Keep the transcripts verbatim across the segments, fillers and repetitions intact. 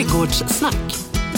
Trädgårdssnack.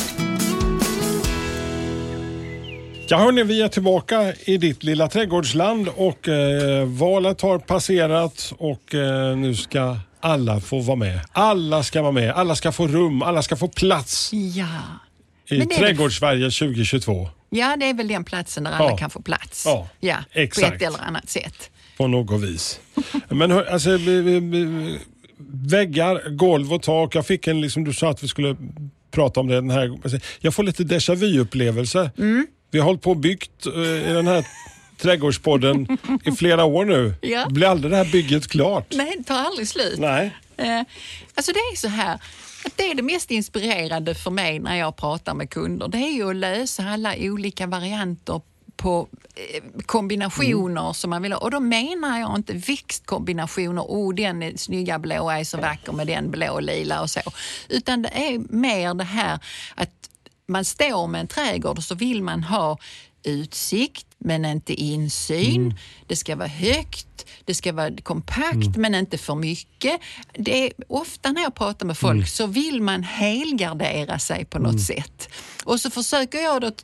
Ja hörni, vi är tillbaka i ditt lilla trädgårdsland och eh, valet har passerat och eh, nu ska alla få vara med. Alla ska vara med, alla ska få rum, alla ska få plats Ja. i Trädgårdssverige tjugo tjugotvå. Ja, det är väl den platsen där alla Ja. kan få plats. Ja, ja exakt. På ett eller annat sätt. På något vis. Men hör, alltså, vi, vi, vi, väggar, golv och tak. Jag fick en, liksom du sa att vi skulle prata om det den här. Jag får lite déjà vu-upplevelse. Mm. Vi har hållit på och byggt uh, i den här trädgårdspodden i flera år nu. Ja. Blir aldrig det här bygget klart? Nej, det tar aldrig slut. Nej. Eh, alltså det är så här, att det är det mest inspirerande för mig när jag pratar med kunder. Det är ju att lösa alla olika varianter på eh, kombinationer mm. som man vill ha. Och då menar jag inte växtkombinationer. Oh, den är snygga blå är så vacker med den blå och lila och så. Utan det är mer det här att man står med en trädgård och så vill man ha utsikt men inte insyn. Mm. Det ska vara högt, det ska vara kompakt mm. men inte för mycket. Det är ofta när jag pratar med folk mm. så vill man helgardera sig på något mm. sätt. Och så försöker jag då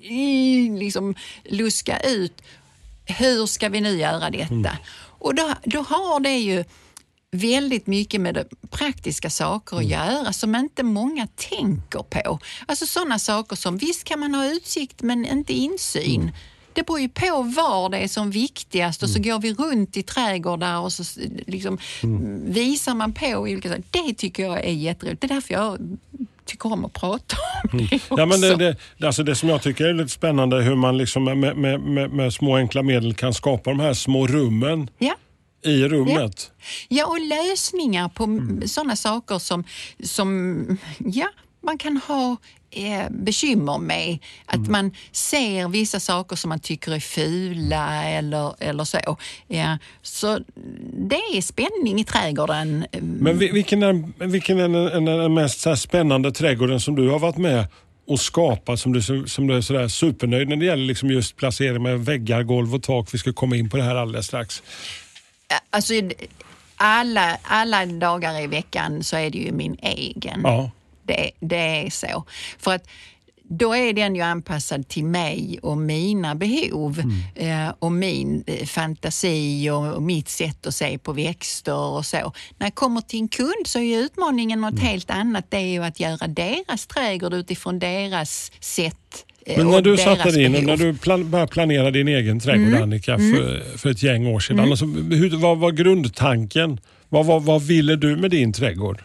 liksom luska ut hur ska vi nu göra detta? Mm. Och då, då har det ju väldigt mycket med det praktiska saker att göra som inte många tänker på. Alltså sådana saker som visst kan man ha utsikt men inte insyn. Mm. Det beror ju på var det är som viktigast och så mm. går vi runt i trädgårdar och så liksom mm. visar man på olika saker. Det tycker jag är jätteroligt. Det är därför jag tycker om att prata om det också. Ja, men det, det, alltså det som jag tycker är lite spännande hur man liksom med, med, med, med små enkla medel kan skapa de här små rummen. Ja. I rummet. Ja, ja och lösningar på mm. sådana saker som, som ja, man kan ha eh, bekymmer med. Att mm. man ser vissa saker som man tycker är fula eller, eller så. Ja, så det är spänning i trädgården. Men vilken är, vilken är den, den mest så här spännande trädgården som du har varit med och skapa som du, som du är sådär supernöjd när det gäller liksom just placering med väggar, golv och tak? Vi ska komma in på det här alldeles strax. Alltså alla, alla dagar i veckan så är det ju min egen. Ja. Det, det är så. För att då är den ju anpassad till mig och mina behov mm. eh, och min eh, fantasi och, och mitt sätt att se på växter och så. När jag kommer till en kund så är utmaningen något mm. helt annat. Det är ju att göra deras trädgård utifrån deras sätt. Men när du satte dig in och när du plan, började planera din egen trädgård, mm. Annika, för, mm. för ett gäng år sedan. Mm. Alltså, hur, vad var grundtanken? Vad, vad, vad ville du med din trädgård?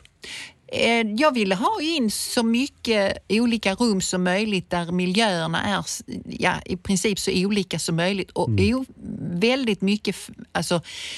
Jag ville ha in så mycket olika rum som möjligt där miljöerna är ja, i princip så olika som möjligt. Och mm. o, väldigt mycket alltså,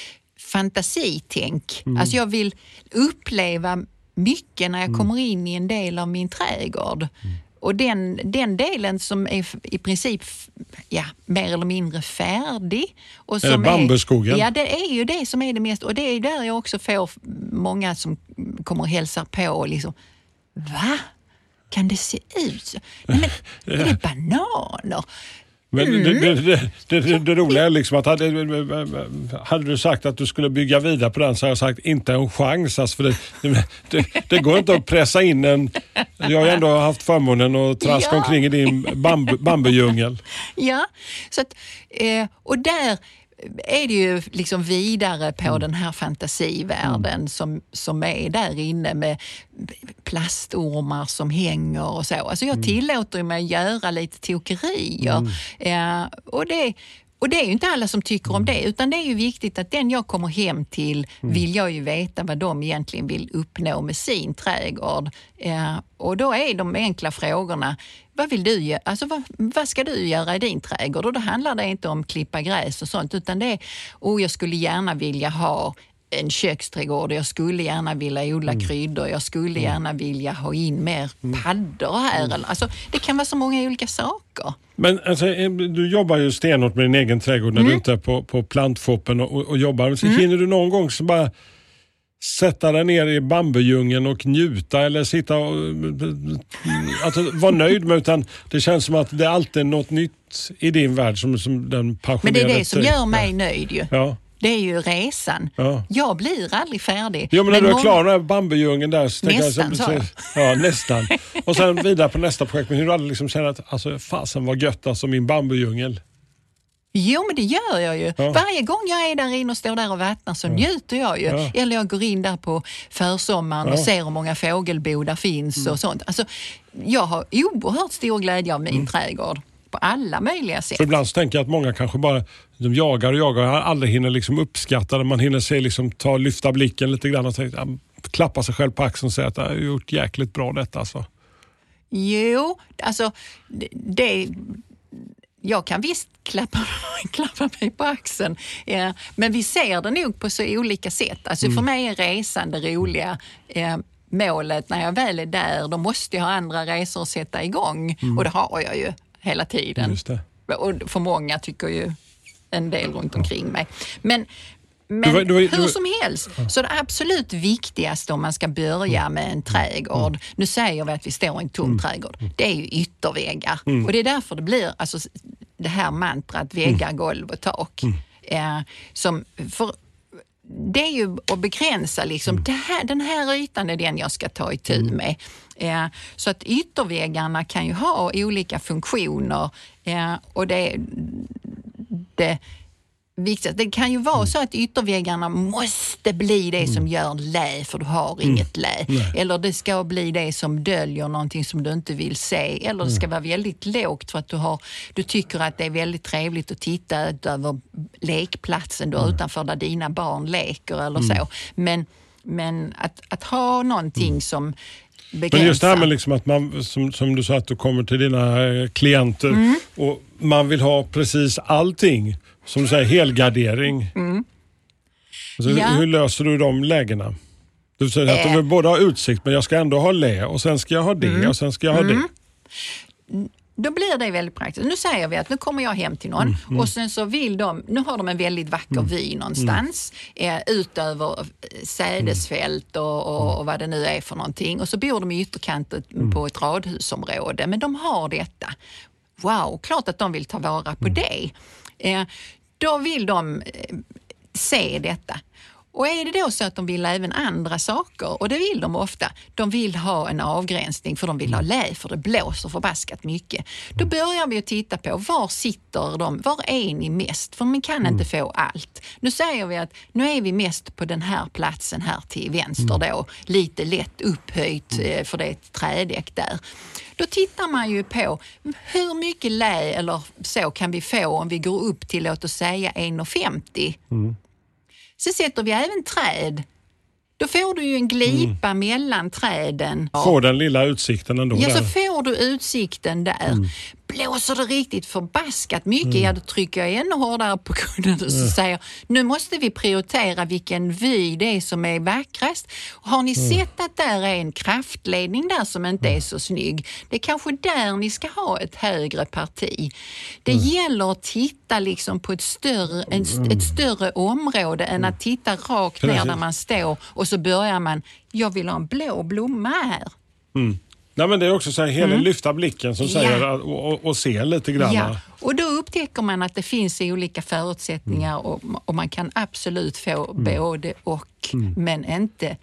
fantasitänk. Mm. Alltså jag vill uppleva mycket när jag mm. kommer in i en del av min trädgård. Mm. Och den, den delen som är i princip ja, mer eller mindre färdig. Och som är bambuskogen? Är, ja, det är ju det som är det mest. Och det är där jag också får många som kommer och hälsar på och liksom, va? Kan det se ut så? Nej, men är det bananer? Men mm. det, det, det, det, det roliga är liksom att hade, hade du sagt att du skulle bygga vidare på den så har jag sagt inte en chans. Alltså för det, det, det går inte att pressa in en... Jag har ju ändå haft förmånen att traska ja. omkring i din bambu, bambudjungel. Ja, så att, och där är det ju liksom vidare på mm. den här fantasivärlden mm. som, som är där inne med plastormar som hänger och så. Alltså jag mm. tillåter mig att göra lite tokerier. Mm. Ja, och det Och det är ju inte alla som tycker om det, utan det är ju viktigt att den jag kommer hem till vill jag ju veta vad de egentligen vill uppnå med sin trädgård. Ja, och då är de enkla frågorna, vad vill du göra? Alltså vad, vad ska du göra i din trädgård? Och då handlar det inte om klippa gräs och sånt, utan det är, oh, jag skulle gärna vilja ha en köksträdgård, jag skulle gärna vilja odla mm. kryddor, jag skulle gärna vilja ha in mer paddor här. Mm. Alltså, det kan vara så många olika saker. Men alltså, du jobbar ju stenhårt med din egen trädgård när mm. du inte är på, på plantfoppen och, och jobbar. Så mm. hinner du någon gång så bara sätta dig ner i bambudjungeln och njuta eller sitta och alltså, vara nöjd med, utan det känns som att det alltid är något nytt i din värld som, som den passionerade. Men det är det som gör mig nöjd ju. Ja. Det är ju resan. Ja. Jag blir aldrig färdig. Jo, men när men du är klar med bambudjungeln där så nästan, jag, så, så, ja, nästan. Och sen vidare på nästa projekt. Men hur du aldrig liksom känner att alltså, fasen var gött alltså min bambudjungel? Jo, men det gör jag ju. Ja. Varje gång jag är där inne och står där och vattnar så ja. njuter jag ju. Ja. Eller jag går in där på försommaren ja. och ser hur många fågelbo där finns mm. och sånt. Alltså, jag har oerhört stor glädje av min mm. trädgård. På alla möjliga sätt. För ibland så tänker jag att många kanske bara de jagar och jagar och aldrig hinner liksom uppskatta det. Man hinner se liksom ta, lyfta blicken lite grann och tänka, ja, klappa sig själv på axeln och säga att jag har gjort jäkligt bra detta. Alltså. Jo, alltså det... Jag kan visst klappa, klappa mig på axeln. Ja, men vi ser det nog på så olika sätt. Alltså mm. för mig är resan det roliga eh, målet. När jag väl är där, då måste jag ha andra resor att sätta igång. Mm. Och det har jag ju hela tiden. Just det. Och för många tycker ju en del runt omkring mig. Men, men du var, du var, hur du var, som helst, så det absolut viktigaste om man ska börja med en trädgård, mm. nu säger vi att vi står i en tom mm. trädgård, det är ju ytterväggar. Mm. Och det är därför det blir alltså, det här mantrat väggar, golv och tak. Mm. Eh, som för, det är ju att begränsa liksom, mm. det här, den här ytan är den jag ska ta i tur med. Eh, så att ytterväggarna kan ju ha olika funktioner eh, och det, det viktigt. Det kan ju vara mm. så att ytterväggarna måste bli det som gör lä för du har mm. inget lä. Nej. Eller det ska bli det som döljer någonting som du inte vill se. Eller det ska mm. vara väldigt lågt för att du, har, du tycker att det är väldigt trevligt att titta över lekplatsen du mm. utanför där dina barn leker eller mm. så. Men, men att, att ha någonting mm. som begränsar. Men just det här med liksom att man, som, som du sa, att du kommer till dina klienter mm. och man vill ha precis allting. Som du säger, helgardering. Mm. Alltså, ja. hur, hur löser du de lägena? Du säger att äh. du vill både ha utsikt, men jag ska ändå ha lä och sen ska jag ha det mm. och sen ska jag ha mm. det. Då blir det väldigt praktiskt. Nu säger vi att nu kommer jag hem till någon mm. Mm. och sen så vill de, nu har de en väldigt vacker mm. vy någonstans mm. eh, utöver sädesfält och, och, och vad det nu är för någonting. Och så bor de i ytterkanten mm. på ett radhusområde, men de har detta. Wow, klart att de vill ta vara på mm. det. Eh, då vill de eh, se detta. Och är det då så att de vill även andra saker, och det vill de ofta, de vill ha en avgränsning för de vill ha lä för det blåser förbaskat mycket. Då börjar vi att titta på var sitter de, var är ni mest? För man kan mm. inte få allt. Nu säger vi att nu är vi mest på den här platsen här till vänster då, lite lätt upphöjt eh, för det är ett trädäck där. Då tittar man ju på hur mycket lä eller så kan vi få om vi går upp till, låt oss säga, en komma femtio. Mm. Så sätter vi även träd. Då får du ju en glipa mm. mellan träden. Får den lilla utsikten ändå. Ja, där. så får du utsikten där. Mm. Blåser det riktigt förbaskat mycket, mm. ja då trycker jag ännu hårdare på kudden och så mm. säger, nu måste vi prioritera vilken vy det är som är vackrast. Har ni mm. sett att där är en kraftledning där som inte är så snygg? Det är kanske där ni ska ha ett högre parti. Det mm. gäller att titta liksom på ett större, en, ett större område än att titta rakt ner där man står och så börjar man, jag vill ha en blå blomma här. Mm. Nej, men det är också så här, hela mm. lyfta blicken som säger ja. och, och, och se lite grann. Ja. Och då upptäcker man att det finns olika förutsättningar mm. och, och man kan absolut få mm. både och, mm. men inte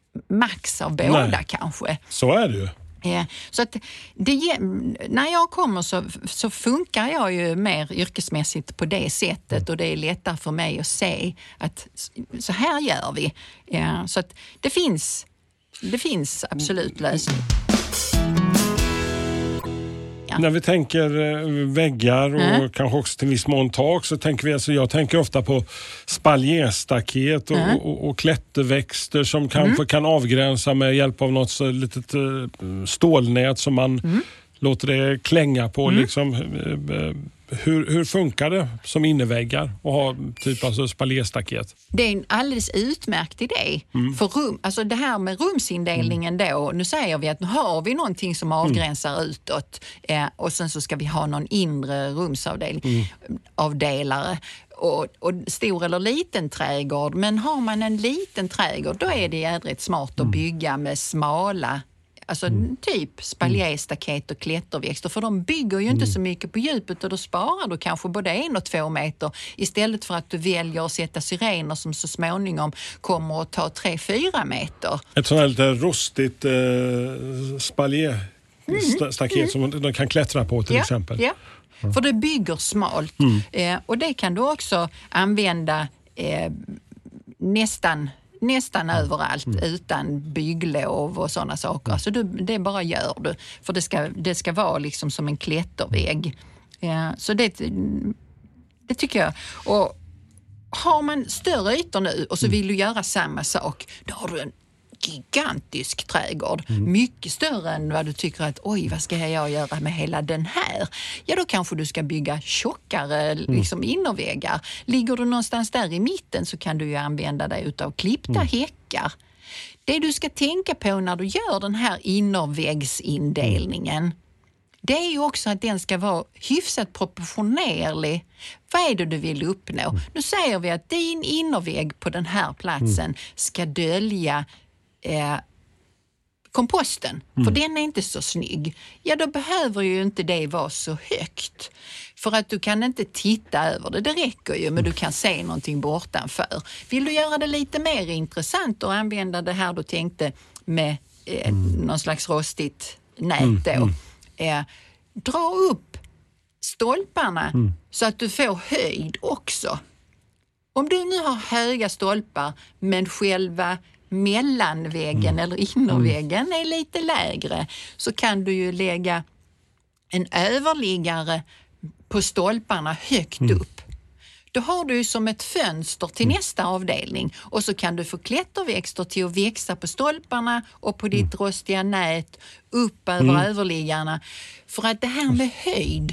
max av båda. Nej. Kanske. Så är det ju. Ja, så att det, när jag kommer så, så funkar jag ju mer yrkesmässigt på det sättet och det är lättare för mig att se att så här gör vi. Ja, så att det finns, det finns absolut lösning. Ja. När vi tänker väggar och mm. kanske också till viss mån tak så tänker vi, alltså jag tänker ofta på spaljéstaket och, mm. och, och, och klätterväxter som kanske mm. kan avgränsa med hjälp av något så litet stålnät som man mm. låter det klänga på. Mm. Liksom, hur, hur funkar det som inneväggar och ha typ alltså spaljéstaket? Det är en alldeles utmärkt idé. Mm. För rum, alltså det här med rumsindelningen mm. då, nu säger vi att nu har vi någonting som avgränsar mm. utåt eh, och sen så ska vi ha någon inre rumsavdelning mm. avdelare. Och, och stor eller liten trädgård, men har man en liten trädgård då är det jädrigt smart att bygga med smala alltså mm. typ spaljéstaket och klätterväxter, för de bygger ju inte mm. så mycket på djupet och då sparar du kanske både en och två meter istället för att du väljer att sätta syrener som så småningom kommer att ta tre, fyra meter. Ett sånt här lite rostigt eh, spaljéstaket mm. som de kan klättra på till ja, exempel. Ja. Ja. För det bygger smalt mm. eh, och det kan du också använda eh, nästan nästan mm. överallt mm. utan bygglov och sådana saker. Så du, det bara gör du. För det ska, det ska vara liksom som en klättervägg. Ja, så det, det tycker jag. Och har man större ytor nu och så vill du göra samma sak, då har du en gigantisk trädgård. Mm. Mycket större än vad du tycker att oj, vad ska jag göra med hela den här? Ja, då kanske du ska bygga tjockare mm. liksom innerväggar. Ligger du någonstans där i mitten så kan du ju använda dig utav klippta mm. häckar. Det du ska tänka på när du gör den här innerväggsindelningen, mm. det är ju också att den ska vara hyfsat proportionerlig. Vad är det du vill uppnå? Mm. Nu säger vi att din innervägg på den här platsen mm. ska dölja Eh, komposten, mm. för den är inte så snygg. Ja, då behöver ju inte det vara så högt. För att du kan inte titta över det, det räcker ju, men du kan se någonting bortanför. Vill du göra det lite mer intressant och använda det här du tänkte med eh, mm. någon slags rostigt nät då. Mm. Eh, dra upp stolparna mm. så att du får höjd också. Om du nu har höga stolpar men själva mellanväggen mm. eller innerväggen mm. är lite lägre, så kan du ju lägga en överliggare på stolparna högt mm. upp. Då har du ju som ett fönster till mm. nästa avdelning och så kan du få klätterväxter till att växa på stolparna och på ditt mm. rostiga nät upp över mm. överliggarna. För att det här med höjd,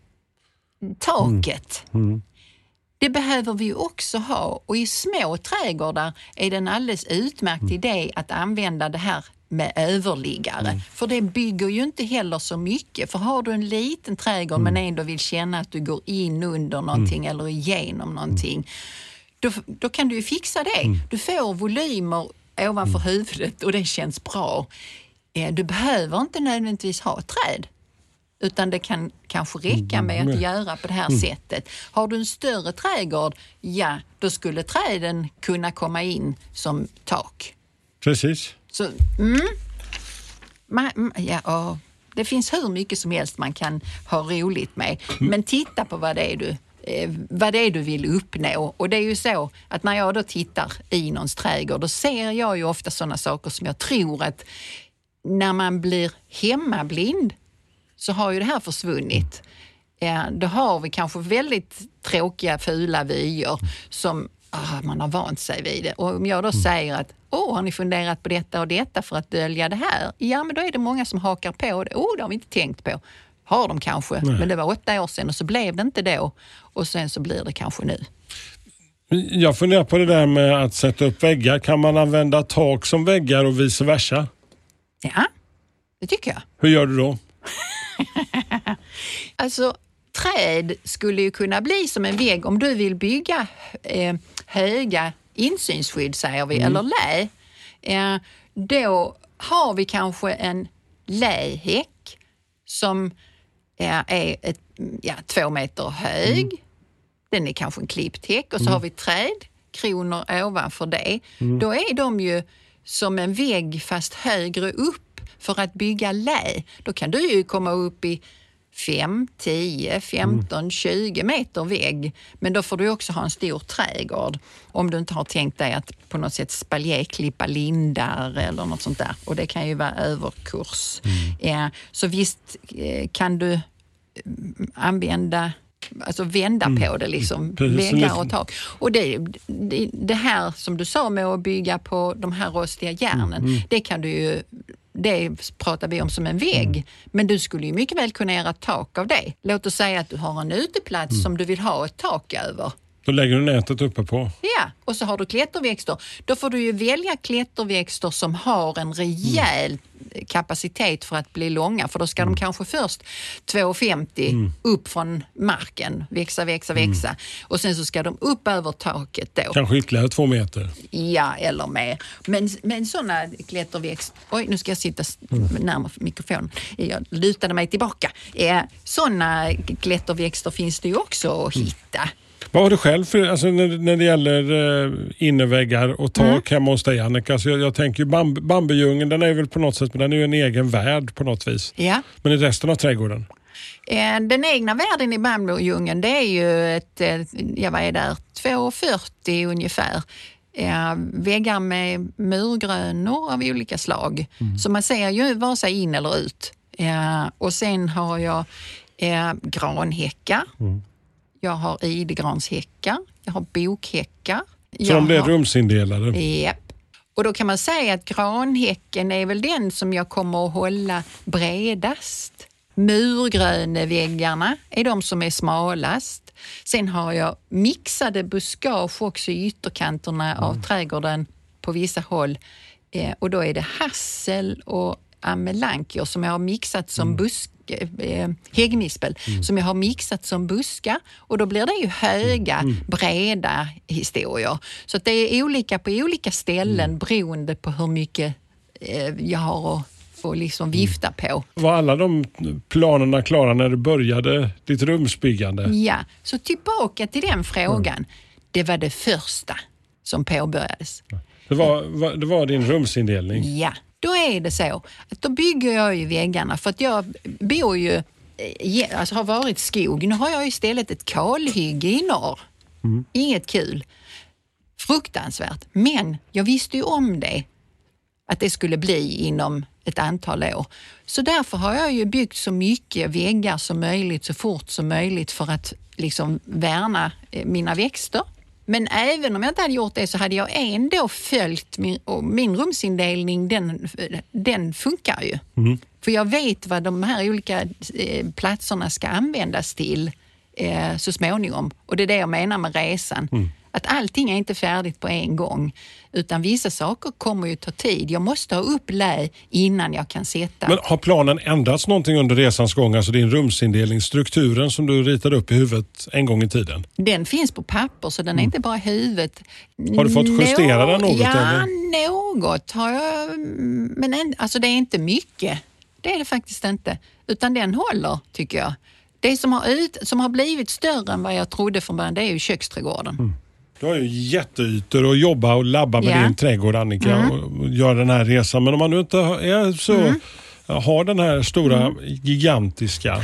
taket, mm. Mm. det behöver vi ju också ha, och i små trädgårdar är det en alldeles utmärkt mm. idé att använda det här med överliggare. Mm. För det bygger ju inte heller så mycket. För har du en liten trädgård mm. men ändå vill känna att du går in under någonting mm. eller igenom någonting, då, då kan du ju fixa det. Mm. Du får volymer ovanför mm. huvudet och det känns bra. Du behöver inte nödvändigtvis ha ett träd. Utan det kan kanske räcka med att mm. göra på det här mm. sättet. Har du en större trädgård, ja, då skulle träden kunna komma in som tak. Precis. Så, mm, man, ja, åh, det finns hur mycket som helst man kan ha roligt med. Men titta på vad det är du, eh, vad det är du vill uppnå. Och det är ju så att när jag då tittar i någons trädgård, då ser jag ju ofta sådana saker som jag tror att när man blir hemmablind så har ju det här försvunnit. Ja, då har vi kanske väldigt tråkiga, fula vyer som ah, man har vant sig vid det. Och om jag då mm. säger att åh, har ni funderat på detta och detta för att dölja det här? Ja, men då är det många som hakar på det. Åh, det har vi inte tänkt på. Har de kanske, Nej. men det var åtta år sedan och så blev det inte då. Och sen så blir det kanske nu. Jag funderar på det där med att sätta upp väggar. Kan man använda tak som väggar och vice versa? Ja, det tycker jag. Hur gör du då? Alltså, träd skulle ju kunna bli som en vägg om du vill bygga eh, höga insynsskydd, säger vi, mm. eller lä. Eh, då har vi kanske en lähäck som eh, är ett, ja, två meter hög. Mm. Den är kanske en klippt häck och så mm. har vi trädkronor ovanför det. Mm. Då är de ju som en vägg fast högre upp. För att bygga lä, då kan du ju komma upp i fem, tio, femton, mm. tjugo meter vägg. Men då får du också ha en stor trädgård. Om du inte har tänkt dig att på något sätt spaljéklippa lindar eller något sånt där. Och det kan ju vara överkurs. Mm. Ja, så visst kan du använda, alltså vända mm. på det liksom, väggar och tak. Och det, det, det här som du sa med att bygga på de här rostiga järnen, mm. det kan du ju, det pratar vi om som en vägg. Mm. Men du skulle ju mycket väl kunna göra ett tak av det. Låt oss säga att du har en uteplats mm. som du vill ha ett tak över. Då lägger du nätet uppe på. Ja, och så har du klätterväxter. Då får du ju välja klätterväxter som har en rejäl mm. kapacitet för att bli långa, för då ska mm. de kanske först två komma femtio mm. upp från marken, växa, växa, växa mm. och sen så ska de upp över taket då. Kanske ytterligare två meter. Ja, eller mer. Men, men sådana klätterväxt... Oj, nu ska jag sitta mm. närmare mikrofonen. Jag lutade mig tillbaka. Eh, sådana klätterväxter finns det ju också att hitta. Mm. Vad har du själv för, alltså när, när det gäller uh, inneväggar och tak mm. hemma hos dig, Annika? Alltså jag, jag tänker ju bamb, bambujungen, den är väl på något sätt, men den är ju en egen värld på något vis. Ja. Men i resten av trädgården? Eh, den egna världen i bambujungen, det är ju ett, jag var där, två komma fyrtio ungefär. Eh, väggar med murgrönor av olika slag. Mm. Så man ser ju vare sig in eller ut. Eh, och sen har jag eh, granhäckar. Mm. Jag har idegranshäckar, jag har bokhäckar. Så de blir rumsindelade? Japp. Och då kan man säga att granhäcken är väl den som jag kommer att hålla bredast. Murgröneväggarna är de som är smalast. Sen har jag mixade buskage också i ytterkanterna mm. av trädgården på vissa håll. Eh, och då är det hassel och amelankier som jag har mixat som mm. busk, eh, häggnispel mm. som jag har mixat som buskar, och då blir det ju höga, mm. breda historier. Så att det är olika på olika ställen mm. beroende på hur mycket eh, jag har att få liksom vifta på. Var alla de planerna klara när du började ditt rumsbyggande? Ja, så tillbaka till den frågan. Mm. Det var det första som påbörjades. Det var, det var din rumsindelning? Ja. Då är det så att då bygger jag ju väggarna, för att jag bor ju, alltså har varit skog. Nu har jag istället ett kalhygge i norr. Mm. Inget kul. Fruktansvärt. Men jag visste ju om det, att det skulle bli inom ett antal år. Så därför har jag ju byggt så mycket väggar som möjligt, så fort som möjligt, för att liksom värna mina växter. Men även om jag inte hade gjort det så hade jag ändå följt min, och min rumsindelning, den, den funkar ju. Mm. För jag vet vad de här olika eh, platserna ska användas till eh, så småningom. Och det är det jag menar med resan. Mm. Att allting är inte färdigt på en gång, utan vissa saker kommer ju ta tid. Jag måste ha upp lä innan jag kan sätta. Men har planen ändrats någonting under resans gång? Alltså din rumsindelning, strukturen som du ritade upp i huvudet en gång i tiden? Den finns på papper, så den är mm. inte bara i huvudet. Har du fått justera Nå- den något? Ja, eller? något har jag. Men en, alltså det är inte mycket. Det är det faktiskt inte. Utan den håller, tycker jag. Det som har, ut, som har blivit större än vad jag trodde från början, det är ju köksträdgården. Mm. Du har ju jätteytor att jobba och labba med, ja. Din trädgård, Annika, mm. och göra den här resan. Men om man nu inte är så, mm. har den här stora, mm. gigantiska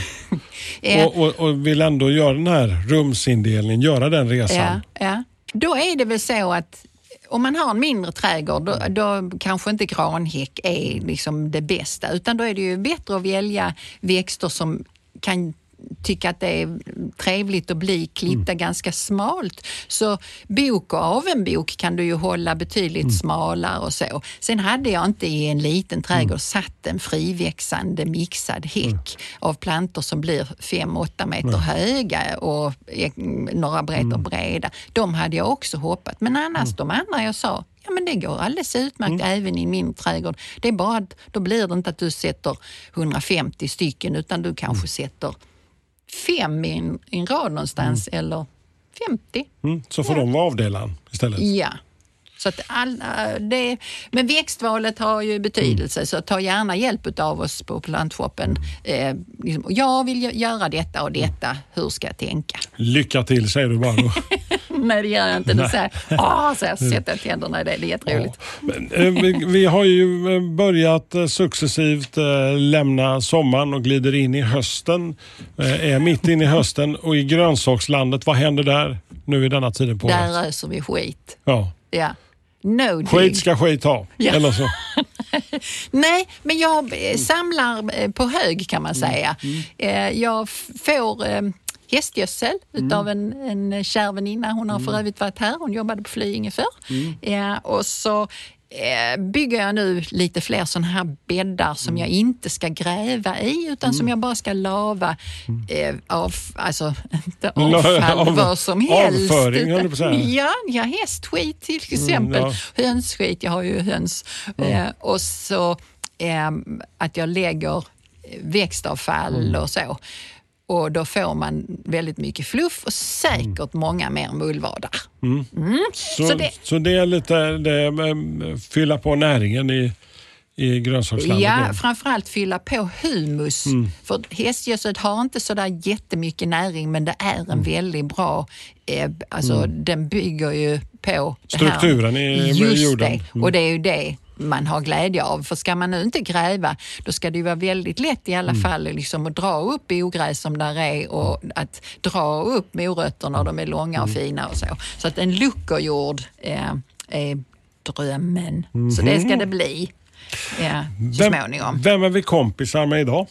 ja. och, och, och vill ändå göra den här rumsindelningen, göra den resan. Ja, ja. Då är det väl så att om man har en mindre trädgård, då, då kanske inte granhäck är liksom det bästa, utan då är det ju bättre att välja växter som kan tycka att det är trevligt att bli klippta mm. ganska smalt. Så bok och avenbok kan du ju hålla betydligt mm. smalare och så. Sen hade jag inte i en liten trädgård mm. satt en friväxande mixad häck mm. av plantor som blir fem åtta meter mm. höga och några meter mm. breda. De hade jag också hoppat. Men annars mm. de andra jag sa, ja, men det går alldeles utmärkt mm. även i min trädgård. Det är bara att då blir det inte att du sätter hundrafemtio stycken, utan du kanske mm. sätter fem i en, i en rad någonstans mm. eller femtio. Mm. Så får ja. De vara avdelaren istället. Ja. Så att alla, det, men växtvalet har ju betydelse, mm. så ta gärna hjälp av oss på plantshoppen. Eh, liksom, jag vill göra detta och detta, hur ska jag tänka? Lycka till, säger du bara då. Nej, det gör jag inte. Du säger, åh, så jag sätter tänderna i det. Det är jätteroligt. Ja. Men, vi, vi har ju börjat successivt eh, lämna sommaren och glider in i hösten. Eh, är mitt in i hösten, och i grönsakslandet, vad händer där nu i denna tiden på året? Där röser vi skit. Ja. Ja. No skit ska skit ha, ja. Eller så. Nej, men jag samlar på hög, kan man säga. Mm. Mm. Jag får hästgödsel mm. utav en, en kär väninna. Hon har mm. för övrigt varit här. Hon jobbade på Flyinge förr. Mm. Ja, och så bygger jag nu lite fler sådana här bäddar som mm. jag inte ska gräva i, utan mm. som jag bara ska lava mm. eh, av, alltså inte avfall, av, vad som helst. Avföring, utan, på säga. Ja, ja, hästskit till exempel. Mm, ja. Hönsskit, jag har ju höns. Mm. Eh, och så eh, att jag lägger växtavfall mm. och så. Och då får man väldigt mycket fluff och säkert mm. många mer mullvadar. Mm. Mm. Så, så, det, så det är lite det, fylla på näringen i, i grönsakslandet? Ja, då. Framförallt fylla på humus. Mm. För hästgödsel har inte så där jättemycket näring, men det är en mm. väldigt bra... Eh, alltså mm. den bygger ju på... strukturen i just jorden. Det, mm. och det är ju det man har glädje av. För ska man nu inte gräva, då ska det ju vara väldigt lätt i alla mm. fall liksom att dra upp ogräs som där är och att dra upp morötterna och de är långa och mm. fina och så. Så att en luckerjord eh, är drömmen. Mm. Så det ska det bli eh, så vem, småningom. Vem är vi kompisar med idag?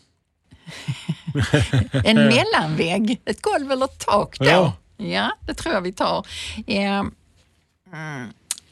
En mellanvägg, ett golv eller ett tak då. Ja, ja det tror jag vi tar. Eh, mm.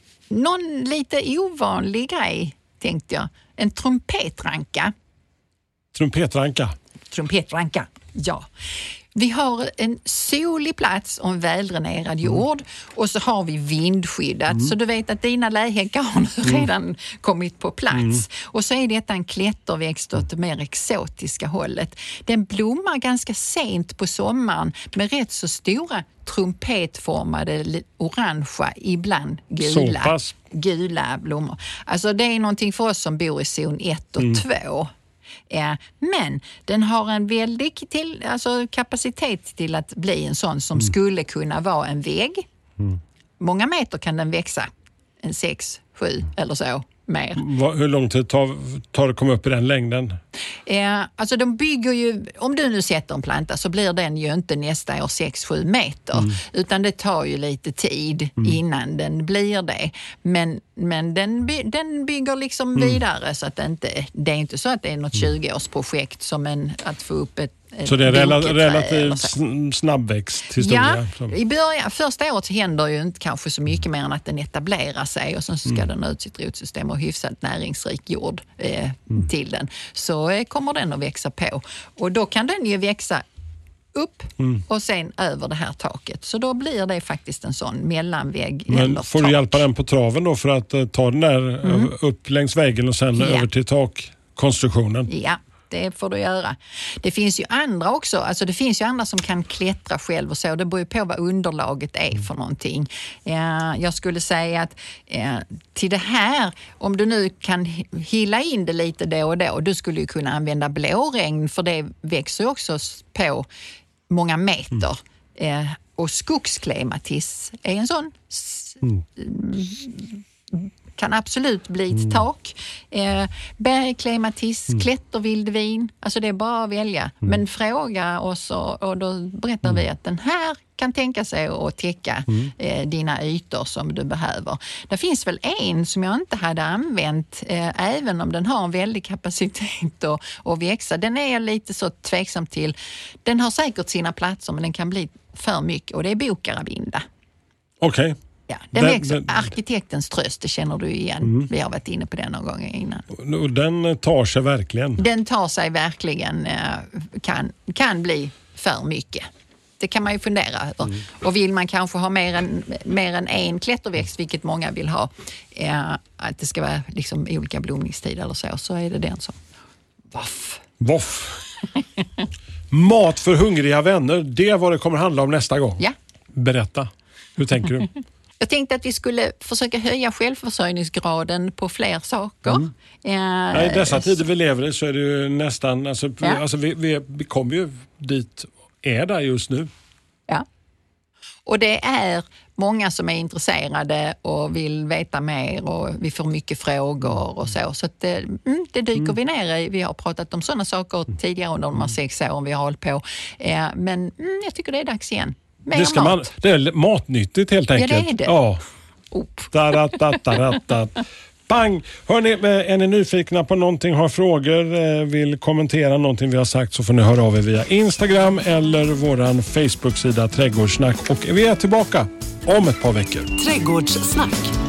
Någon lite ovanlig grej, tänkte jag. En trumpetranka. Trumpetranka? Trumpetranka, ja. Vi har en solig plats och en väldränerad jord. Mm. Och så har vi vindskyddat. Mm. Så du vet att dina lähäckar har mm. redan kommit på plats. Mm. Och så är detta en klätterväxt åt det mer exotiska hållet. Den blommar ganska sent på sommaren med rätt så stora trumpetformade orangea, ibland gula, gula blommor. Alltså det är någonting för oss som bor i zon ett och två. Mm. Ja, men den har en väldig till, alltså kapacitet till att bli en sån som mm. skulle kunna vara en vägg. Mm. Många meter kan den växa. En sex, sju eller så mer. Va, hur lång tid tar, tar det att komma upp i den längden? Eh, alltså de bygger ju, om du nu sätter en planta så blir den ju inte nästa år sex sju meter. Mm. Utan det tar ju lite tid mm. innan den blir det. Men, men den, by, den bygger liksom mm. vidare så att det inte, det är inte så att det är något tjugo-årsprojekt som en, att få upp ett så det är rela- relativt snabbväxt historia? Ja, i början, första året händer ju inte kanske så mycket mer än att den etablerar sig och sen så ska mm. den ut sitt rotsystem och hyfsat näringsrik jord eh, mm. till den. Så eh, kommer den att växa på. Och då kan den ju växa upp mm. och sen över det här taket. Så då blir det faktiskt en sån mellanvägg. Men får tak. Du hjälpa den på traven då för att uh, ta den där mm. upp längs väggen och sen ja. över till takkonstruktionen? Ja. Det får du göra. Det finns ju andra också. Alltså det finns ju andra som kan klättra själv och så. Det beror ju på vad underlaget är för någonting. Eh, jag skulle säga att eh, till det här, om du nu kan hilla in det lite då och då, du skulle ju kunna använda blåregn för det växer ju också på många meter. Mm. Eh, och skogsklämatis är en sån... Mm. Kan absolut bli ett mm. tak. Eh, bergklematis, mm. klättervildvin. Alltså det är bara att välja. Mm. Men fråga oss och, och då berättar mm. vi att den här kan tänka sig att täcka mm. eh, dina ytor som du behöver. Det finns väl en som jag inte hade använt eh, även om den har en väldig kapacitet att, att växa. Den är jag lite så tveksam till. Den har säkert sina platser men den kan bli för mycket och det är bokarabinda. Okej. Okay. Ja, den den, växer, den, arkitektens tröst, det känner du igen. Mm. Vi har varit inne på den någon gång innan. Och den tar sig verkligen? Den tar sig verkligen, kan, kan bli för mycket. Det kan man ju fundera över. Mm. Och vill man kanske ha mer än, mer än en klätterväxt, vilket många vill ha, eh, att det ska vara liksom olika blomningstider eller så, så är det den som voff. Voff. Mat för hungriga vänner, det är vad det kommer handla om nästa gång. Ja. Berätta, hur tänker du? Jag tänkte att vi skulle försöka höja självförsörjningsgraden på fler saker. Mm. Eh, ja, i dessa tider vi lever i så är det ju nästan, alltså, ja. alltså vi, vi, vi kommer ju dit, är där just nu. Ja, och det är många som är intresserade och vill veta mer och vi får mycket frågor och så. Så att det, mm, det dyker mm. vi ner i. Vi har pratat om sådana saker tidigare under de här sex åren vi har hållit på. Eh, men mm, jag tycker det är dags igen. Det, ska man, det är matnyttigt helt enkelt. Ja, det är det. Ja. Da-da-da-da-da. Bang! Hörrni, är ni nyfikna på någonting, har frågor, vill kommentera någonting vi har sagt så får ni höra av er via Instagram eller våran Facebook-sida Trädgårdssnack. Och vi är tillbaka om ett par veckor. Trädgårdssnack.